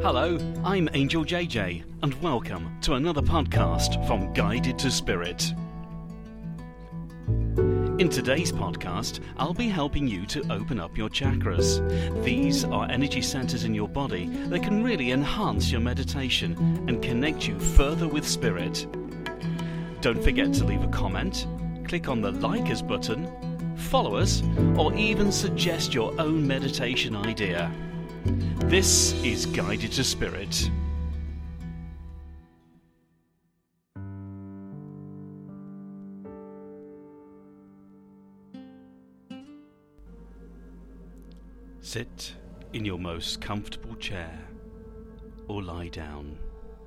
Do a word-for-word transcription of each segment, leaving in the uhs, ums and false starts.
Hello, I'm Angel J J, and welcome to another podcast from Guided to Spirit. In today's podcast, I'll be helping you to open up your chakras. These are energy centers in your body that can really enhance your meditation and connect you further with Spirit. Don't forget to leave a comment, click on the Like Us button, follow us, or even suggest your own meditation idea. This is Guided to Spirit. Sit in your most comfortable chair or lie down.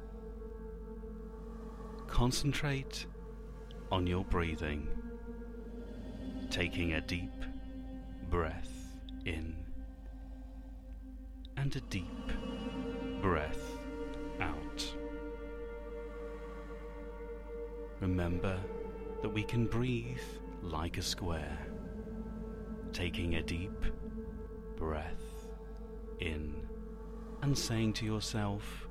Concentrate on your breathing, taking a deep breath in and a deep breath out. Remember that we can breathe like a square, taking a deep breath in and saying to yourself,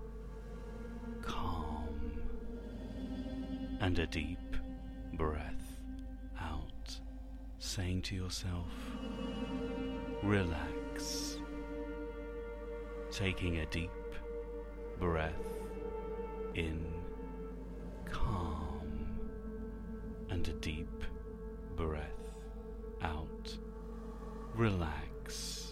calm, and a deep breath out, saying to yourself, relax. Taking a deep breath in, calm, and a deep breath out, relax.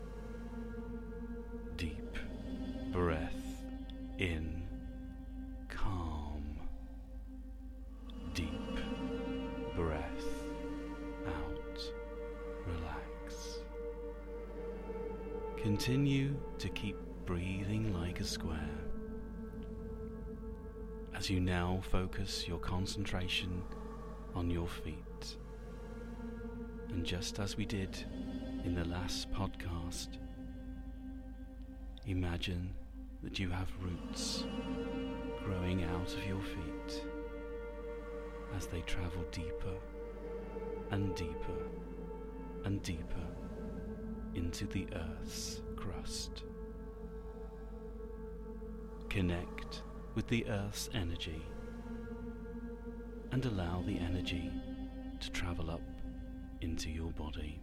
Deep breath in, calm, deep breath out, relax. Continue to keep breathing like a square as you now focus your concentration on your feet. And just as we did in the last podcast, imagine that you have roots growing out of your feet as they travel deeper and deeper and deeper into the Earth's crust. Connect with the Earth's energy and allow the energy to travel up into your body.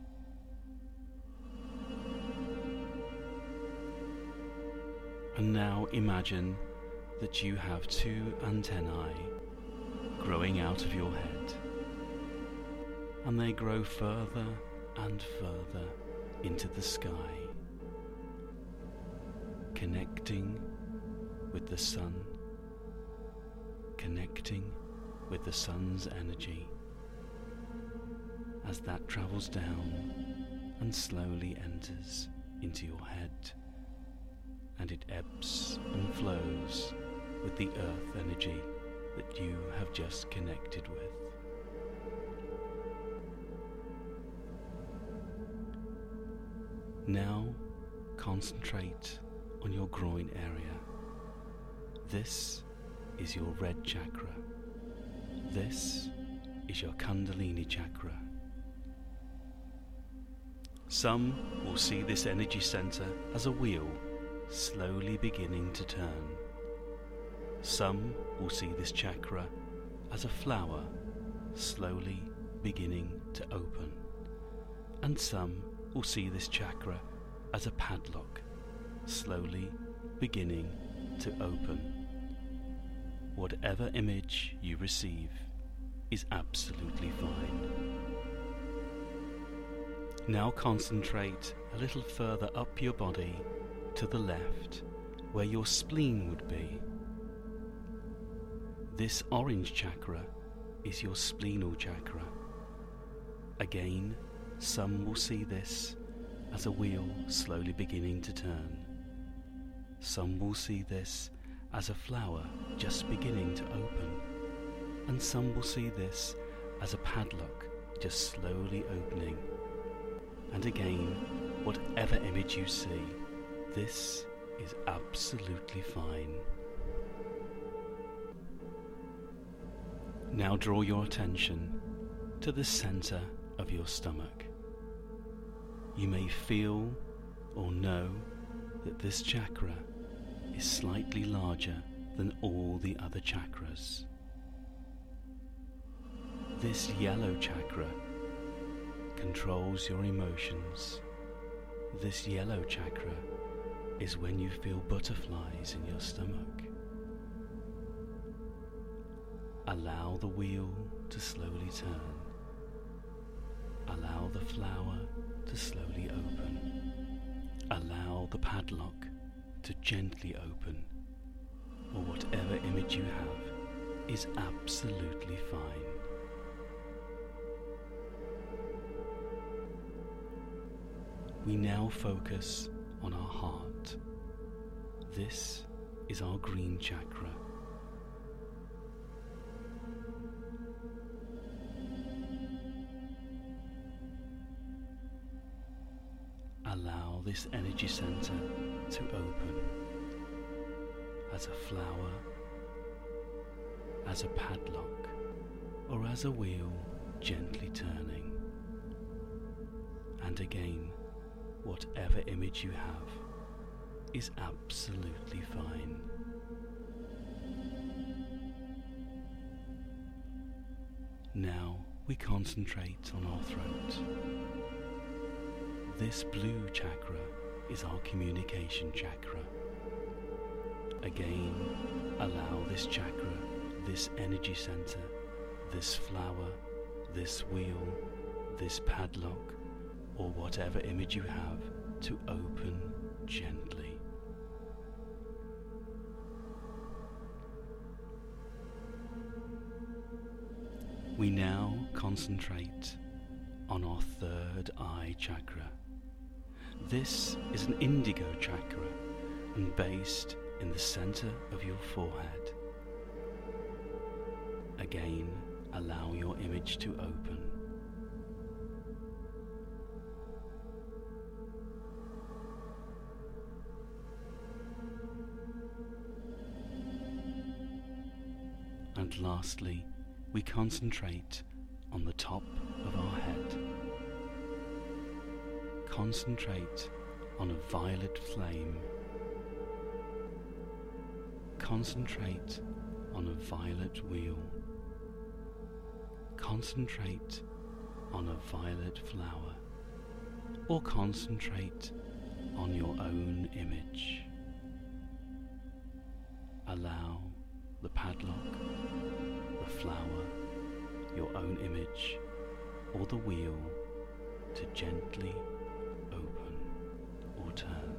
And now imagine that you have two antennae growing out of your head, and they grow further and further into the sky, connecting with the sun, connecting with the sun's energy as that travels down and slowly enters into your head, and it ebbs and flows with the earth energy that you have just connected with. Now concentrate on your groin area. This is your red chakra. This is your Kundalini chakra. Some will see this energy center as a wheel slowly beginning to turn. Some will see this chakra as a flower slowly beginning to open. And some will see this chakra as a padlock slowly beginning to open. Whatever image you receive is absolutely fine. Now concentrate a little further up your body to the left, where your spleen would be. This orange chakra is your spleenal chakra. Again, some will see this as a wheel slowly beginning to turn. Some will see this as a flower just beginning to open. And some will see this as a padlock just slowly opening. And again, whatever image you see, this is absolutely fine. Now draw your attention to the center of your stomach. You may feel or know that this chakra is slightly larger than all the other chakras. This yellow chakra controls your emotions. This yellow chakra is when you feel butterflies in your stomach. Allow the wheel to slowly turn. Allow the flower to slowly open. Allow the padlock to gently open, or whatever image you have is absolutely fine. We now focus on our heart. This is our green chakra. Allow this energy center to open as a flower, as a padlock, or as a wheel gently turning. And again, whatever image you have is absolutely fine. Now we concentrate on our throat. This blue chakra is our communication chakra. Again, allow this chakra, this energy center, this flower, this wheel, this padlock, or whatever image you have to open gently. We now concentrate on our third eye chakra. This is an indigo chakra and based in the center of your forehead. Again, allow your image to open. And lastly, we concentrate on the top of our head. Concentrate on a violet flame. Concentrate on a violet wheel. Concentrate on a violet flower. Or concentrate on your own image. Allow the padlock, the flower, your own image, or the wheel to gently open or turn.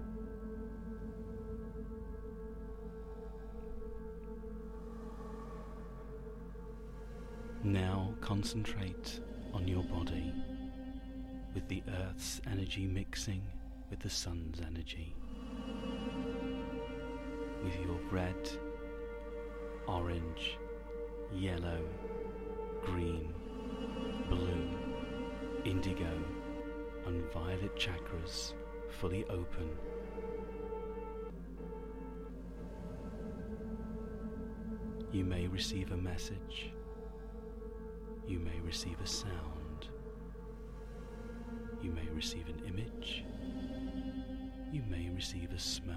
Now concentrate on your body, with the earth's energy mixing with the sun's energy. With your red, orange, yellow, green, blue, indigo, and violet chakras fully open. You may receive a message. You may receive a sound. You may receive an image. You may receive a smell.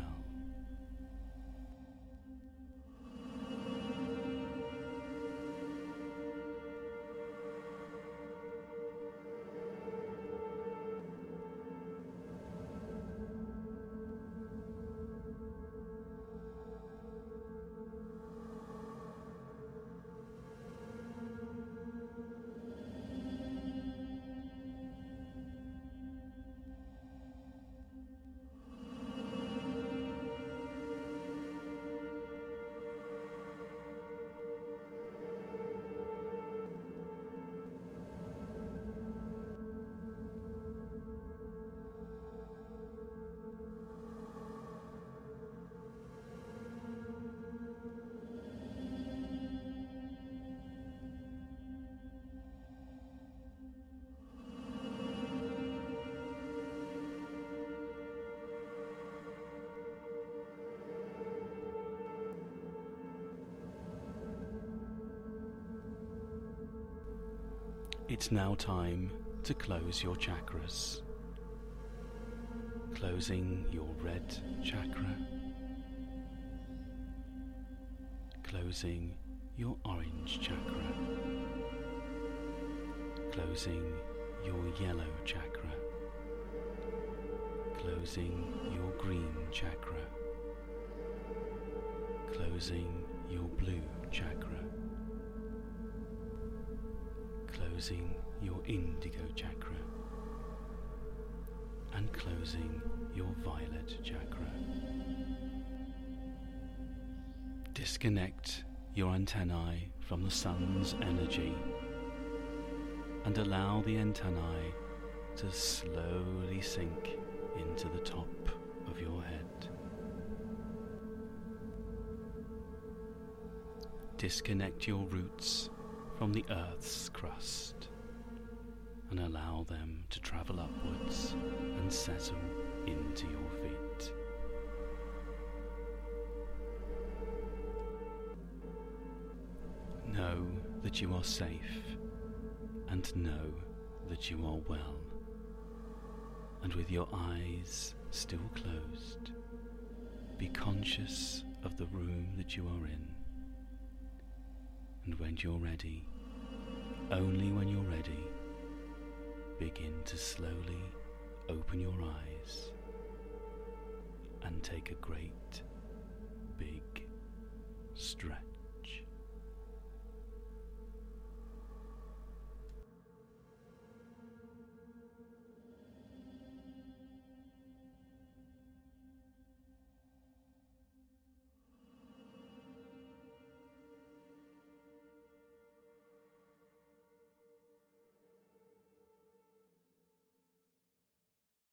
It's now time to close your chakras. Closing your red chakra, closing your orange chakra, closing your yellow chakra, closing your green chakra, closing your blue chakra, closing your indigo chakra, and closing your violet chakra. Disconnect your antennae from the sun's energy and allow the antennae to slowly sink into the top of your head. Disconnect your roots from the earth's crust and allow them to travel upwards and settle into your feet. Know that you are safe and know that you are well. And with your eyes still closed, be conscious of the room that you are in. And when you're ready, only when you're ready, begin to slowly open your eyes and take a great big stretch.